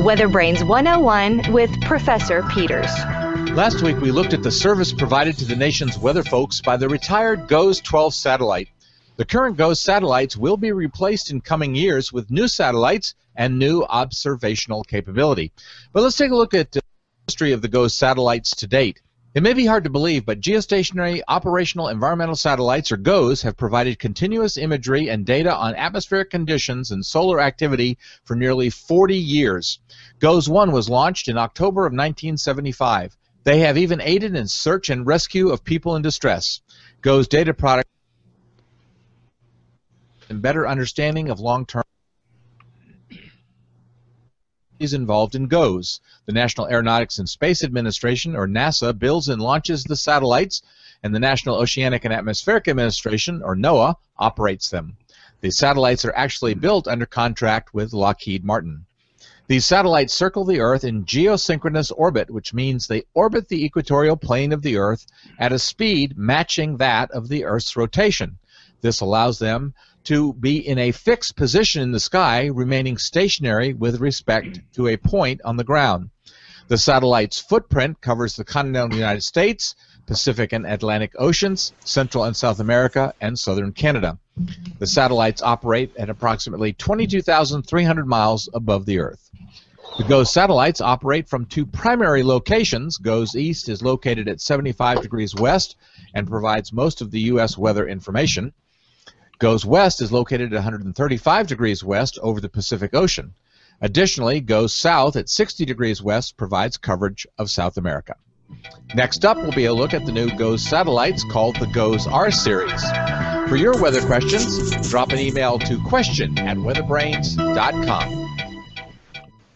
Weather Brains 101 with Professor Peters. Last week, we looked at the service provided to the nation's weather folks by the retired GOES-12 satellite. The current GOES satellites will be replaced in coming years with new satellites and new observational capability. But let's take a look at the history of the GOES satellites to date. It may be hard to believe, but geostationary operational environmental satellites, or GOES, have provided continuous imagery and data on atmospheric conditions and solar activity for nearly 40 years. GOES-1 was launched in October of 1975. They have even aided in search and rescue of people in distress. GOES data product and better understanding of long-term is involved in GOES. The National Aeronautics and Space Administration, or NASA, builds and launches the satellites, and the National Oceanic and Atmospheric Administration, or NOAA, operates them. The satellites are actually built under contract with Lockheed Martin. These satellites circle the Earth in geosynchronous orbit, which means they orbit the equatorial plane of the Earth at a speed matching that of the Earth's rotation. This allows them to be in a fixed position in the sky, remaining stationary with respect to a point on the ground. The satellite's footprint covers the continental United States, Pacific and Atlantic Oceans, Central and South America, and southern Canada. The satellites operate at approximately 22,300 miles above the Earth. The GOES satellites operate from two primary locations. GOES East is located at 75 degrees west and provides most of the U.S. weather information. GOES West is located at 135 degrees west over the Pacific Ocean. Additionally, GOES South at 60 degrees west provides coverage of South America. Next up will be a look at the new GOES satellites called the GOES-R series. For your weather questions, drop an email to question@weatherbrains.com.